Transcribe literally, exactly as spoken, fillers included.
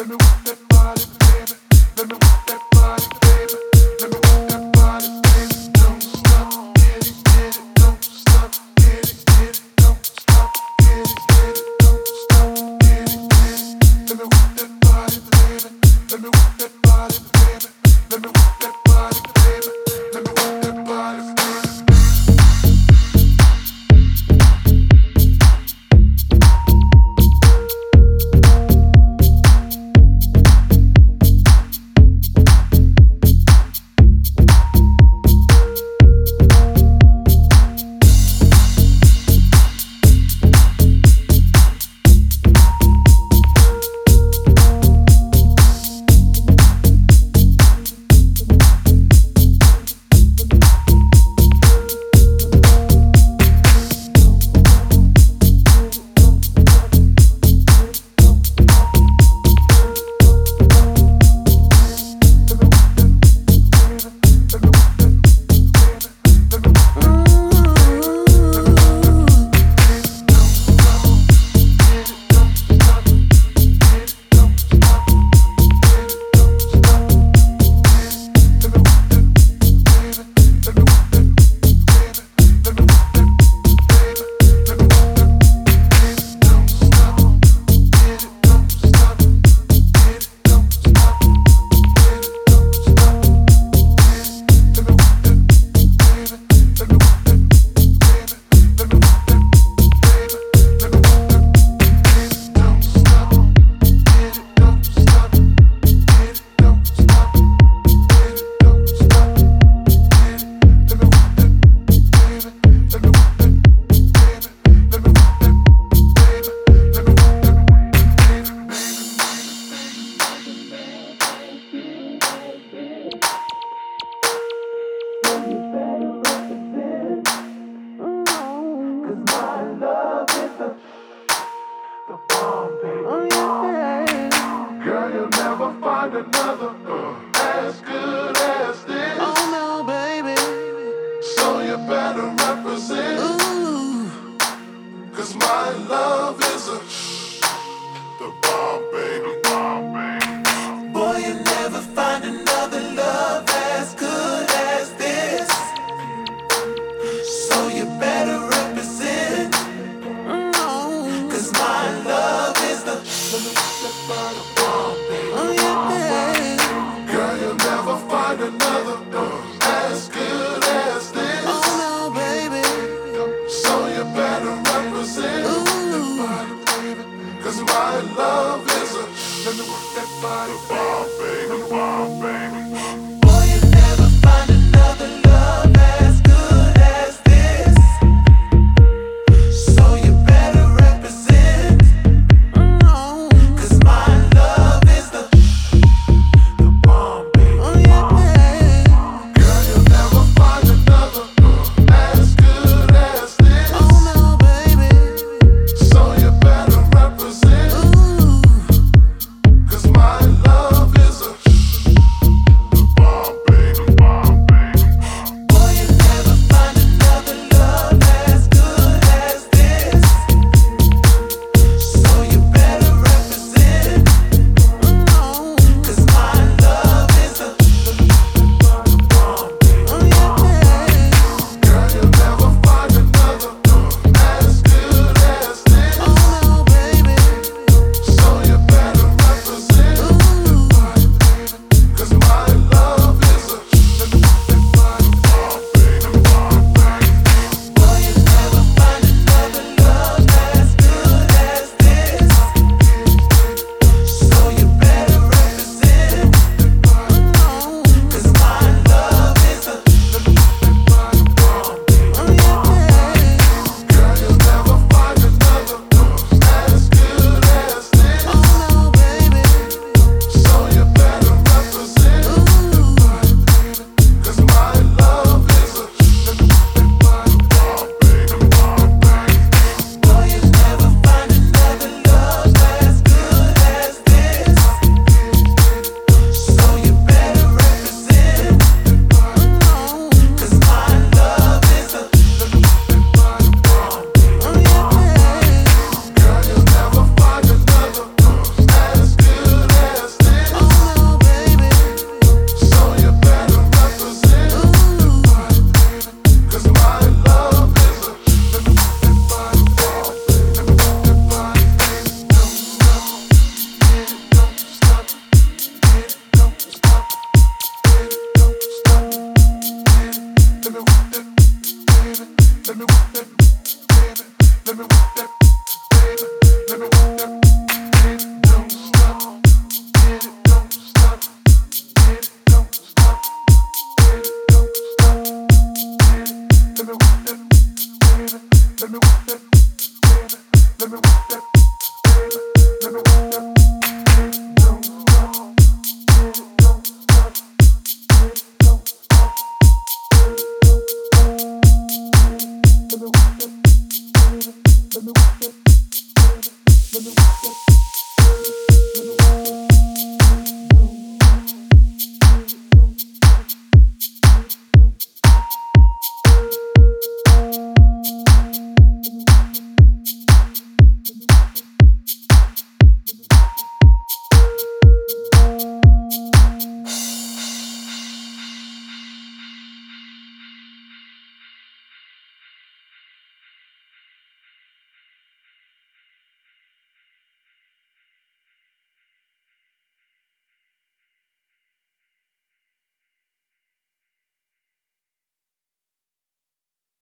find another uh, as good as this. Oh no, baby. So you better represent. Ooh. Cause my love is a the bomb, baby, bomb, baby. Boy, you never find another love as good as this. So you better represent. Mm. Cause my love is the bomb, baby. Oh yeah. Girl, you'll never find another uh, as good as this. Oh no, baby. So you better represent. Ooh. Cause my love is a let me work that body, bomb, baby, bomb, baby.